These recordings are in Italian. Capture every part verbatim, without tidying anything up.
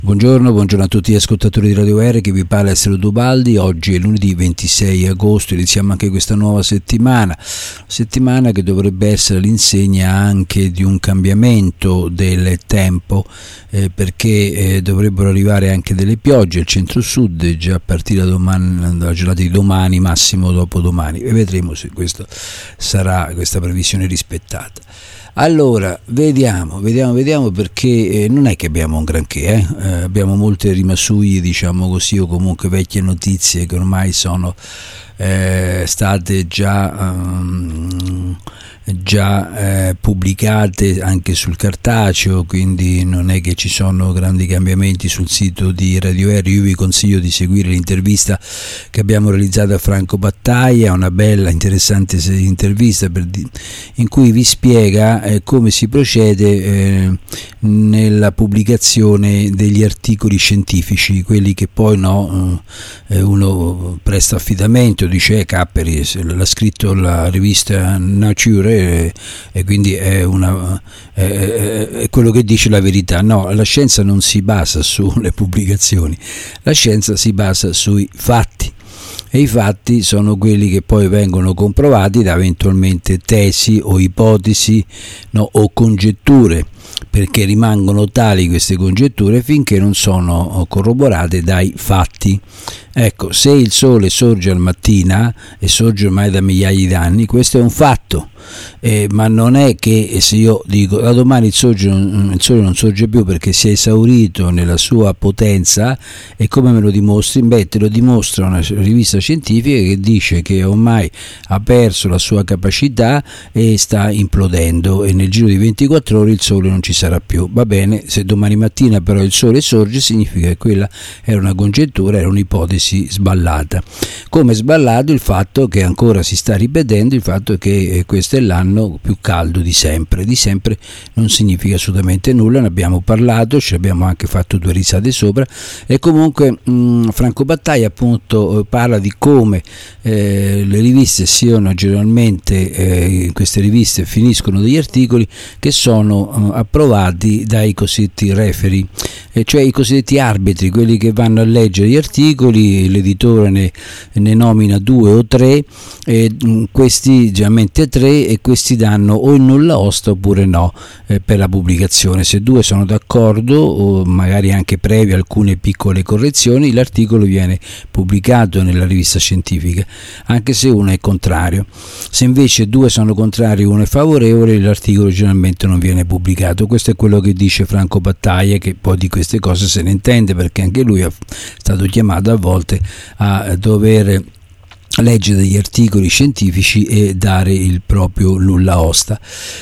Buongiorno, buongiorno a tutti gli ascoltatori di Radio R, che vi parla Estero Dubaldi. Oggi è lunedì ventisei agosto, iniziamo anche questa nuova settimana, settimana che dovrebbe essere all'insegna anche di un cambiamento del tempo, eh, perché eh, dovrebbero arrivare anche delle piogge al centro-sud già a partire da domani, dalla giornata di domani, massimo dopodomani, e vedremo se questo sarà, questa previsione rispettata. Allora, vediamo, vediamo, vediamo perché eh, non è che abbiamo un granché, eh? Eh, abbiamo molte rimasuglie, diciamo così, o comunque vecchie notizie che ormai sono eh, state già, um, già eh, pubblicate anche sul cartaceo, quindi non è che ci sono grandi cambiamenti sul sito di Radio R. Io vi consiglio di seguire l'intervista che abbiamo realizzato a Franco Battaglia, una bella, interessante intervista per di, in cui vi spiega eh, come si procede eh, nella pubblicazione degli articoli scientifici, quelli che poi no, eh, uno presta affidamento, dice eh, Capperi l'ha scritto la rivista Nature e, e quindi è, una, è, è quello che dice la verità. No, la scienza non si basa sulle pubblicazioni, la scienza si basa sui fatti. E i fatti sono quelli che poi vengono comprovati da eventualmente tesi o ipotesi, no, o congetture, perché rimangono tali queste congetture finché non sono corroborate dai fatti. Ecco, se il sole sorge al mattina, e sorge ormai da migliaia di anni, questo è un fatto, eh, ma non è che se io dico da domani il, sorge, il sole non sorge più perché si è esaurito nella sua potenza, e come me lo dimostri? Beh, te lo dimostra una rivista scientifica che dice che ormai ha perso la sua capacità e sta implodendo, e nel giro di ventiquattro ore il sole non ci sarà più. Va bene, se domani mattina però il sole sorge, significa che quella era una congettura, era un'ipotesi sballata. Come sballato il fatto che ancora si sta ripetendo il fatto che questo è l'anno più caldo di sempre. Di sempre non significa assolutamente nulla, ne abbiamo parlato, ci abbiamo anche fatto due risate sopra, e comunque mh, Franco Battaglia appunto parla di come eh, le riviste siano generalmente, eh, in queste riviste finiscono degli articoli che sono eh, approvati dai cosiddetti referee, eh, cioè i cosiddetti arbitri, quelli che vanno a leggere gli articoli, l'editore ne, ne nomina due o tre, e mh, questi generalmente tre, e questi danno o il nulla osta oppure no eh, per la pubblicazione. Se due sono d'accordo, o magari anche previe alcune piccole correzioni, l'articolo viene pubblicato nella rivista scientifica, anche se uno è contrario. Se invece due sono contrari e uno è favorevole, l'articolo generalmente non viene pubblicato. Questo è quello che dice Franco Battaglia, che poi di queste cose se ne intende, perché anche lui è stato chiamato a volte a dover leggere degli articoli scientifici e dare il proprio nulla osta,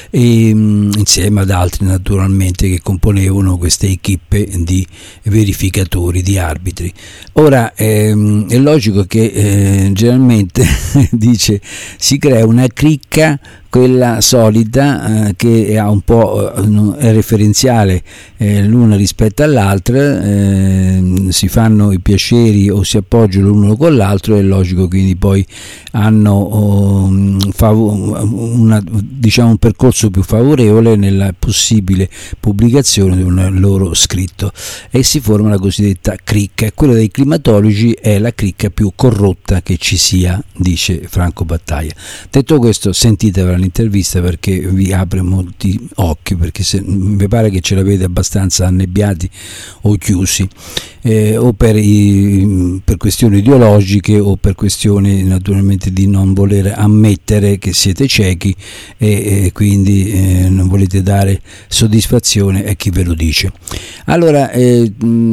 e, mh, insieme ad altri naturalmente che componevano queste equipe di verificatori, di arbitri. Ora ehm, è logico che eh, generalmente dice si crea una cricca, quella solita eh, che ha un po' eh, è referenziale eh, l'una rispetto all'altra, eh, si fanno i piaceri o si appoggiano l'uno con l'altro, è logico, quindi poi hanno oh, fav- una, diciamo un percorso più favorevole nella possibile pubblicazione di un loro scritto, e si forma la cosiddetta cricca. Quella dei climatologi è la cricca più corrotta che ci sia, dice Franco Battaglia. Detto questo, sentitevela l'intervista perché vi apre molti occhi, perché se, mi pare che ce l'avete abbastanza annebbiati o chiusi, eh, o per, i, per questioni ideologiche o per questioni naturalmente di non voler ammettere che siete ciechi e, e quindi eh, non volete dare soddisfazione a chi ve lo dice. Allora eh,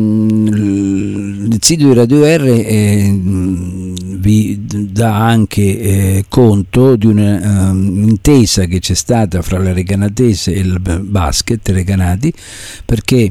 mh, il sito di Radio R eh, vi dà anche eh, conto di una um, intesa che c'è stata fra la Recanatese e il basket Recanati, perché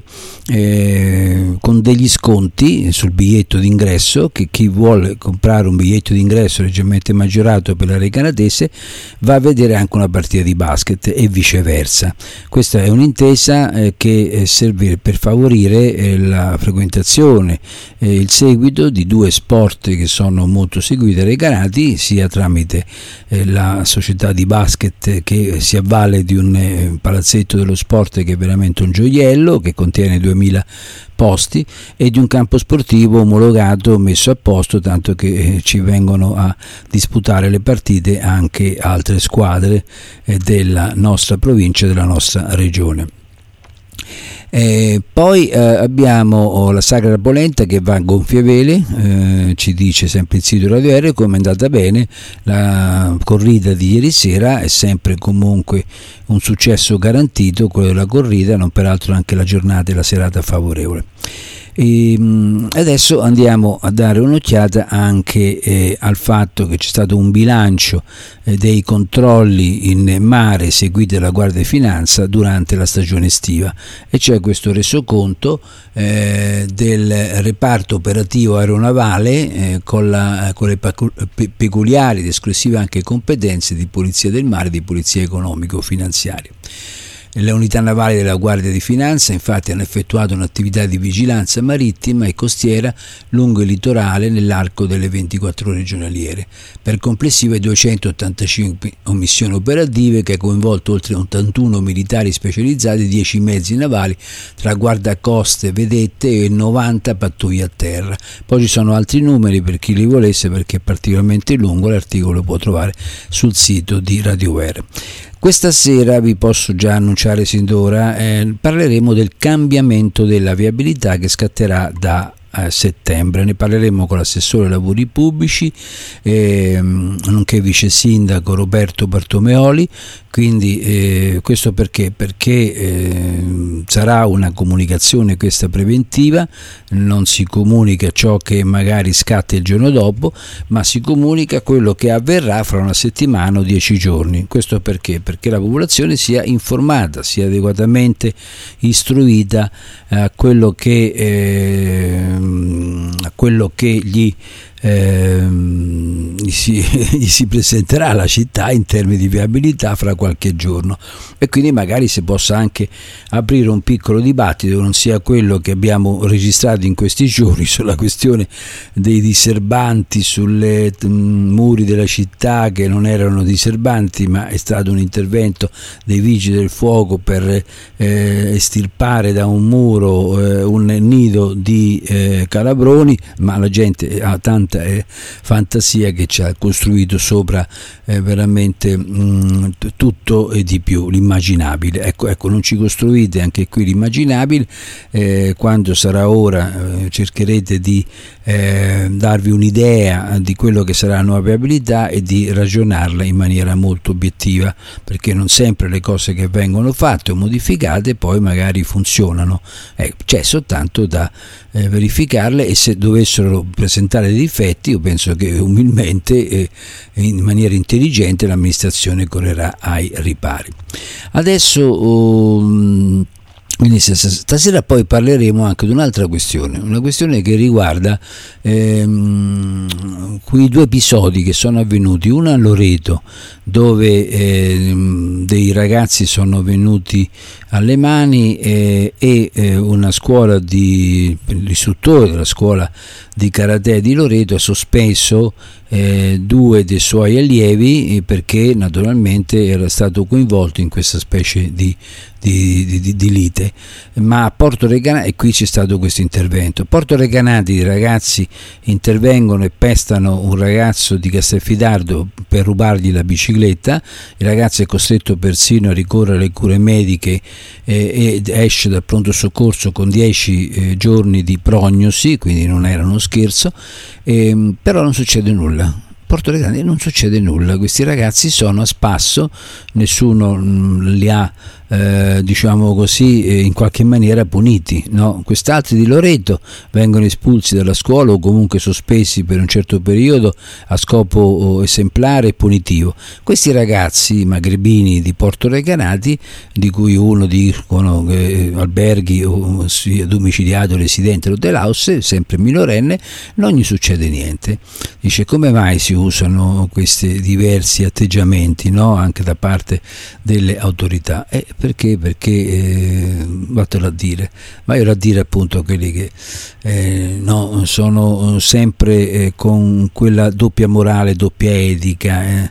eh, con degli sconti sul biglietto d'ingresso, che chi vuole comprare un biglietto d'ingresso leggermente maggiorato per la Recanatese va a vedere anche una partita di basket e viceversa. Questa è un'intesa eh, che eh, serve per favorire eh, la frequentazione e eh, il seguito di due sport che sono molto seguiti dai Recanati, sia tramite eh, la società di basket che si avvale di un eh, palazzetto dello sport che è veramente un gioiello, che contiene duemila posti e di un campo sportivo omologato, messo a posto, tanto che eh, ci vengono a disputare le partite anche altre squadre eh, della nostra provincia, della nostra regione. Eh, poi eh, abbiamo oh, la Sagra Polenta che va a gonfie vele, eh, ci dice sempre il sito Radio R come è andata bene la corrida di ieri sera, è sempre comunque un successo garantito quello della corrida, non peraltro anche la giornata e la serata favorevole. E adesso andiamo a dare un'occhiata anche eh, al fatto che c'è stato un bilancio eh, dei controlli in mare eseguiti dalla Guardia di Finanza durante la stagione estiva, e c'è questo resoconto eh, del reparto operativo aeronavale eh, con, la, con le pe- peculiari ed esclusive anche competenze di polizia del mare e di polizia economico-finanziaria. Le unità navali della Guardia di Finanza infatti hanno effettuato un'attività di vigilanza marittima e costiera lungo il litorale nell'arco delle ventiquattro ore giornaliere, per complessive duecentottantacinque missioni operative che ha coinvolto oltre ottantuno militari specializzati, dieci mezzi navali tra guardacoste, vedette e novanta pattuglie a terra. Poi ci sono altri numeri per chi li volesse, perché è particolarmente lungo, l'articolo lo può trovare sul sito di Radio R. Questa sera vi posso già annunciare sin d'ora, eh, parleremo del cambiamento della viabilità che scatterà da a settembre. Ne parleremo con l'assessore ai lavori pubblici, eh, nonché vice sindaco Roberto Bartomeoli. Quindi eh, questo perché? Perché eh, sarà una comunicazione questa preventiva, non si comunica ciò che magari scatta il giorno dopo, ma si comunica quello che avverrà fra una settimana o dieci giorni. Questo perché? Perché la popolazione sia informata, sia adeguatamente istruita a quello che, eh, a quello che gli Eh, gli, si, gli si presenterà alla città in termini di viabilità fra qualche giorno, e quindi magari si possa anche aprire un piccolo dibattito, non sia quello che abbiamo registrato in questi giorni sulla questione dei diserbanti sulle m, muri della città, che non erano diserbanti ma è stato un intervento dei vigili del fuoco per eh, estirpare da un muro eh, un nido di eh, calabroni, ma la gente ha tanta eh, fantasia che ci ha costruito sopra eh, veramente mh, tutto e di più, l'immaginabile. Ecco, ecco, non ci costruite anche qui l'immaginabile, eh, quando sarà ora eh, cercherete di eh, darvi un'idea di quello che sarà la nuova viabilità e di ragionarla in maniera molto obiettiva, perché non sempre le cose che vengono fatte o modificate poi magari funzionano, eh, c'è soltanto da eh, verificarle, e se dovessero presentare dei difetti io penso che umilmente e in maniera intelligente l'amministrazione correrà ai ripari. Adesso um, quindi stasera poi parleremo anche di un'altra questione, una questione che riguarda ehm, quei due episodi che sono avvenuti, uno a Loreto dove eh, dei ragazzi sono venuti alle mani eh, e eh, una scuola di l'istruttore della scuola di karate di Loreto ha sospeso eh, due dei suoi allievi eh, perché naturalmente era stato coinvolto in questa specie di Di, di, di lite. Ma a Porto Recanati, e qui c'è stato questo intervento, a Porto Recanati i ragazzi intervengono e pestano un ragazzo di Castelfidardo per rubargli la bicicletta, il ragazzo è costretto persino a ricorrere alle cure mediche eh, ed esce dal pronto soccorso con dieci eh, giorni di prognosi, quindi non era uno scherzo, eh, però non succede nulla. Porto Recanati non succede nulla, questi ragazzi sono a spasso, nessuno mh, li ha eh, diciamo così eh, in qualche maniera puniti, no? Quest'altri di Loreto vengono espulsi dalla scuola o comunque sospesi per un certo periodo a scopo oh, esemplare e punitivo. Questi ragazzi magrebini di Porto Recanati, di cui uno dicono che eh, alberghi o sia domiciliato residente all'Hotel House, sempre minorenne, non gli succede niente. Dice: come mai si usano questi diversi atteggiamenti, no? Anche da parte delle autorità? Eh, perché? Perché eh, vattelo a dire, ma io a dire appunto quelli che eh, no, sono sempre eh, con quella doppia morale, doppia etica, eh,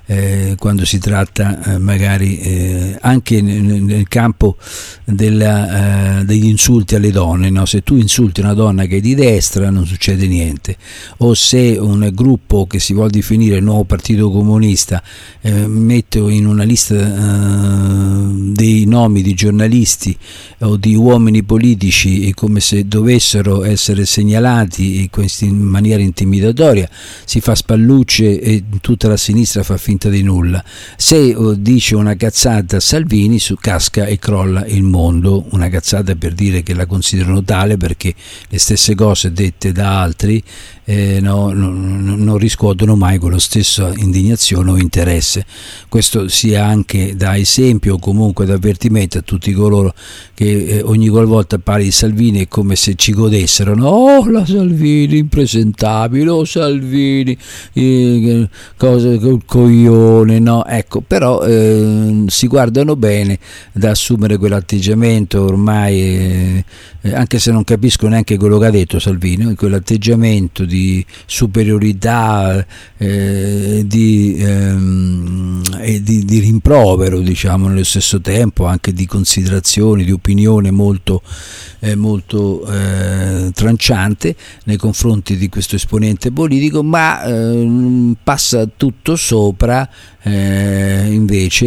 eh, quando si tratta eh, magari eh, anche nel, nel campo della, eh, degli insulti alle donne, no? Se tu insulti una donna che è di destra non succede niente, o se un gruppo che si vuol definire il nuovo partito comunista eh, mette in una lista eh, dei nomi di giornalisti o di uomini politici e come se dovessero essere segnalati in maniera intimidatoria, si fa spallucce e tutta la sinistra fa finta di nulla. Se dice una cazzata Salvini, su casca e crolla il mondo, una cazzata per dire che la considerano tale perché le stesse cose dette da altri eh, no, no, non riscuotono mai con lo stesso indignazione o interesse. Questo sia anche da esempio o comunque da avvertimento a tutti coloro che eh, ogni qualvolta parli di Salvini è come se ci godessero, no? Oh, la Salvini impresentabile, oh Salvini eh, cosa col coglione, no? Ecco, però eh, si guardano bene da assumere quell'atteggiamento ormai eh, anche se non capisco neanche quello che ha detto Salvini, quell'atteggiamento di superiorità eh, di, ehm, e di, di rimprovero, diciamo, nello stesso tempo anche di considerazioni, di opinione molto, eh, molto eh, tranciante nei confronti di questo esponente politico, ma eh, passa tutto sopra eh, invece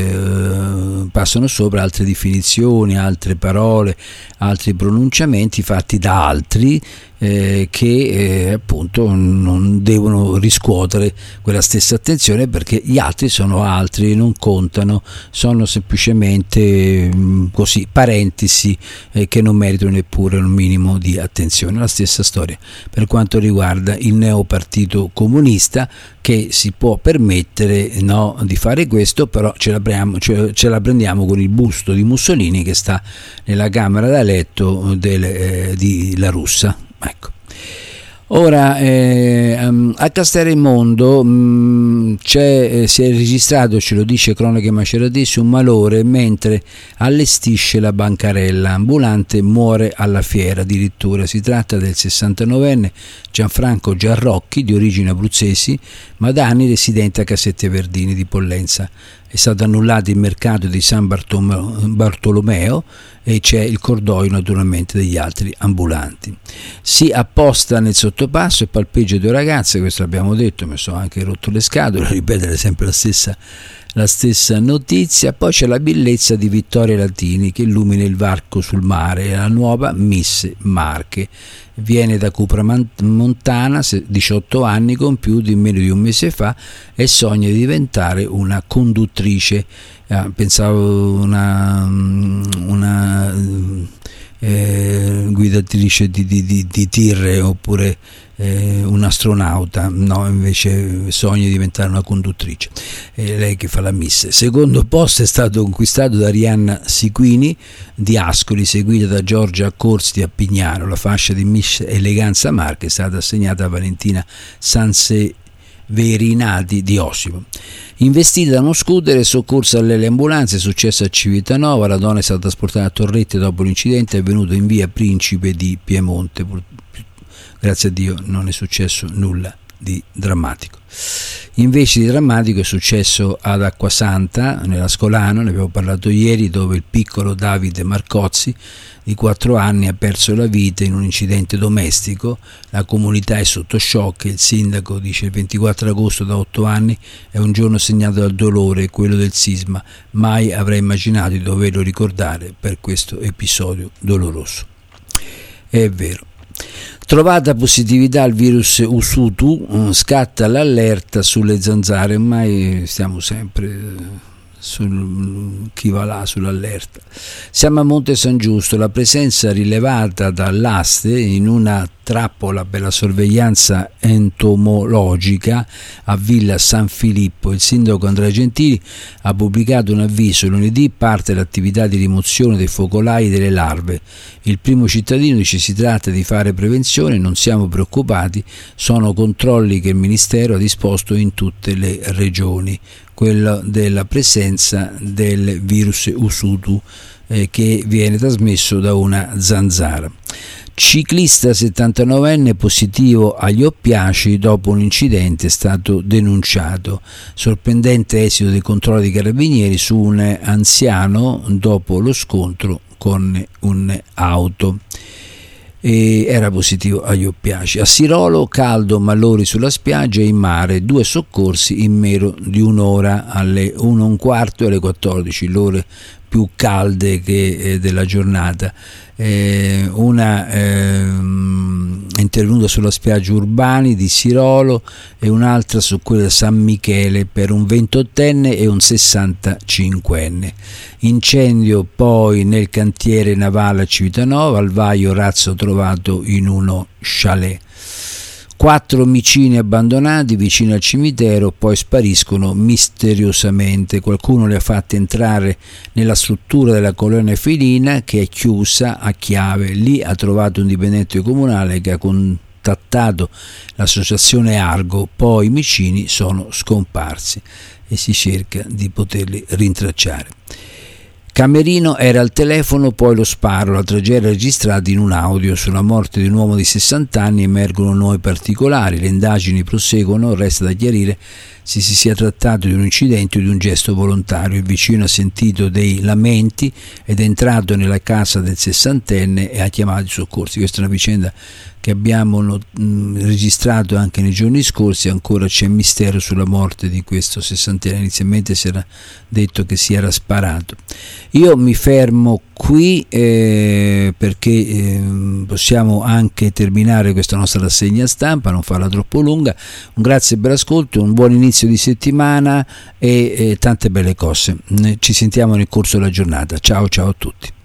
eh, passano sopra altre definizioni, altre parole, altri pronunciamenti fatti da altri eh, che eh, appunto non devono riscuotere quella stessa attenzione perché gli altri sono altri, non contano, sono semplicemente mh, così parentesi eh, che non meritano neppure un minimo di attenzione. La stessa storia per quanto riguarda il neopartito comunista, che si può permettere no, di fare questo, però ce la, prendiamo, ce, ce la prendiamo con il busto di Mussolini che sta nella camera da letto del, eh, di La Russa. Ecco. Ora eh, a Castelraimondo mh, c'è, eh, si è registrato, ce lo dice Cronache Maceratesi, un malore mentre allestisce la bancarella ambulante, muore alla fiera addirittura. Si tratta del sessantanovenne Gianfranco Giarrocchi, di origini abruzzesi, ma da anni residente a Casette Verdini di Pollenza. È stato annullato il mercato di San Bartolomeo e c'è il cordoglio naturalmente degli altri ambulanti. Si apposta nel sottopasso e palpeggia due ragazze, questo l'abbiamo detto, mi sono anche rotto le scatole a ripetere sempre la stessa, la stessa notizia. Poi c'è la bellezza di Vittoria Latini che illumina il varco sul mare, la nuova Miss Marche. Viene da Cupra Montana, diciotto anni compiuti meno di un mese fa, e sogna di diventare una conduttrice, eh, pensavo una, una eh, guidatrice di, di, di, di tir oppure eh, un astronauta, no, invece sogna di diventare una conduttrice. È lei che fa la miss. Secondo posto è stato conquistato da Arianna Siquini di Ascoli, seguita da Giorgia Corsi di Appignano. La fascia di Miss Eleganza Marche è stata assegnata a Valentina Sanseverinati di Osimo. Investita da uno scooter e soccorsa alle ambulanze, è successo a Civitanova. La donna è stata trasportata a Torrette dopo l'incidente avvenuto in via Principe di Piemonte. Grazie a Dio non è successo nulla di drammatico. Invece di drammatico è successo ad Acquasanta, nell'Ascolano, ne abbiamo parlato ieri, dove il piccolo Davide Marcozzi di quattro anni ha perso la vita in un incidente domestico. La comunità è sotto shock. Il sindaco dice: il ventiquattro agosto da otto anni è un giorno segnato dal dolore, quello del sisma. Mai avrei immaginato di doverlo ricordare per questo episodio doloroso. È vero. Trovata positività al virus Usutu, scatta l'allerta sulle zanzare. Ormai stiamo sempre sul chi va là sull'allerta. Siamo a Monte San Giusto, la presenza rilevata dall'A S T E in una trappola per la sorveglianza entomologica a Villa San Filippo. Il sindaco Andrea Gentili ha pubblicato un avviso: lunedì parte l'attività di rimozione dei focolai delle larve. Il primo cittadino dice: si tratta di fare prevenzione, non siamo preoccupati, sono controlli che il Ministero ha disposto in tutte le regioni. Quello della presenza del virus Usutu eh, che viene trasmesso da una zanzara. Ciclista settantanovenne positivo agli oppiacei dopo un incidente è stato denunciato. Sorprendente esito dei controlli dei carabinieri su un anziano dopo lo scontro con un'auto. E era positivo agli oppiacei. A Sirolo, caldo, malori sulla spiaggia e in mare, due soccorsi in meno di un'ora, alle uno e un quarto e alle quattordici, le ore più calde che, eh, della giornata. Eh, una eh, intervenuta sulla spiaggia Urbani di Sirolo e un'altra su quella di San Michele per un ventottenne e un sessantacinquenne. Incendio poi nel cantiere navale a Civitanova, al vaio razzo trovato in uno chalet. Quattro omicidi abbandonati vicino al cimitero, poi spariscono misteriosamente. Qualcuno li ha fatti entrare nella struttura della colonia felina, che è chiusa a chiave. Lì ha trovato un dipendente comunale che ha contattato l'associazione Argo, poi i omicidi sono scomparsi e si cerca di poterli rintracciare. Camerino era al telefono, poi lo sparo, la tragedia registrata in un audio. Sulla morte di un uomo di sessanta anni emergono nuovi particolari, le indagini proseguono, resta da chiarire se si sia trattato di un incidente o di un gesto volontario. Il vicino ha sentito dei lamenti ed è entrato nella casa del sessantenne e ha chiamato i soccorsi. Questa è una vicenda che abbiamo not- mh, registrato anche nei giorni scorsi. Ancora c'è mistero sulla morte di questo sessantenne. Inizialmente si era detto che si era sparato. Io mi fermo qui eh, perché eh, possiamo anche terminare questa nostra rassegna stampa, non farla troppo lunga. Un grazie per l'ascolto, un buon inizio di settimana e eh, tante belle cose. Ci sentiamo nel corso della giornata. Ciao ciao a tutti.